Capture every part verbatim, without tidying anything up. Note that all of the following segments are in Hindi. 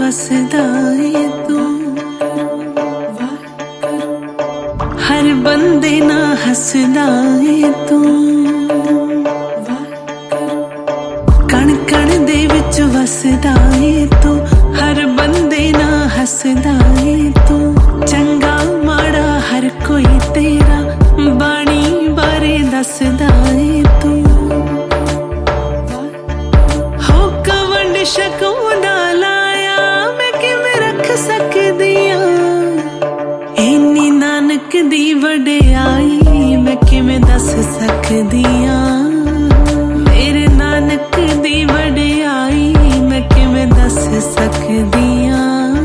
वसदा है तू, हर बंदे ना हसदा है तू, कण कण दे विच वसदा है तू, हर बंदे ना हसदा है तू, चंगा माड़ा हर कोई तेरा बाणी बारे दसदा है तू, हो कवंड शकूंदा लाया मैं किवें रख सकदियां, इन्नी नानक दी वडियाई मैं किवें दस सकदियां, मेरे नानक दी वडियाई मैं किवें दस सकदियां।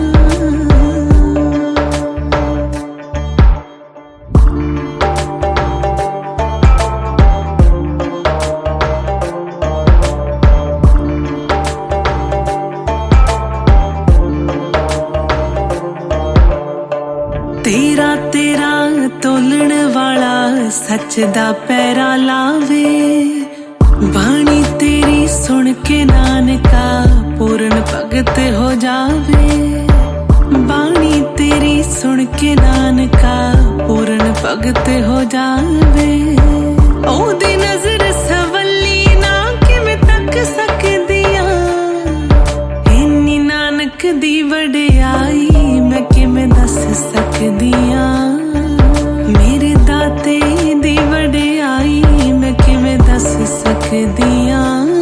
तेरा तेरा तोलण वाला सच दा पैरा लावे, बाणी तेरी सुन के नानका पूर्ण भगत हो जावे, बाणी तेरी सुन के नानका पूर्ण भगत हो जावे, ओदी नजर सवली ना किवें तक सकदियां, इन्नी नानक दी वडियाई मैं किवें दस सकदियां, मेरे दाते दी वडियाई मैं किवें दस सकदियां।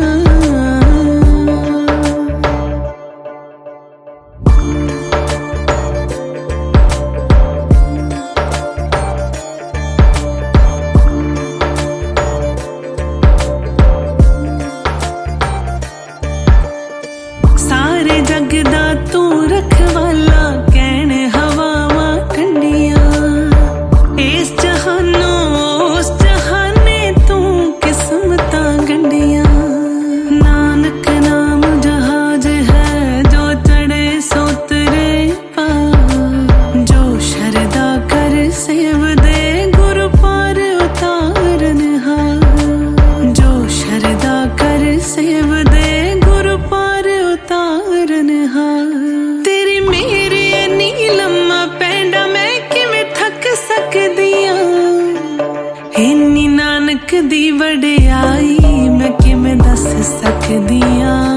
सारे जग दा तू रखवाला कहण हवावां ठंडियां, इस जहानों उस जहाने तू किस्मतां गंढियां, नानक नाम जहाज है जो चढ़े सोतरे पा, जो शरदा कर सेव दे गुरु पार उतारन हा, जो शरदा कर सेव दे गुरु पार उतारन हा, तेरी मेरी नीलम्मा पैंडा मैं किवें थक सकदियां, इन्नी नानक दी वडियाई मैं किवें दस सकदियां।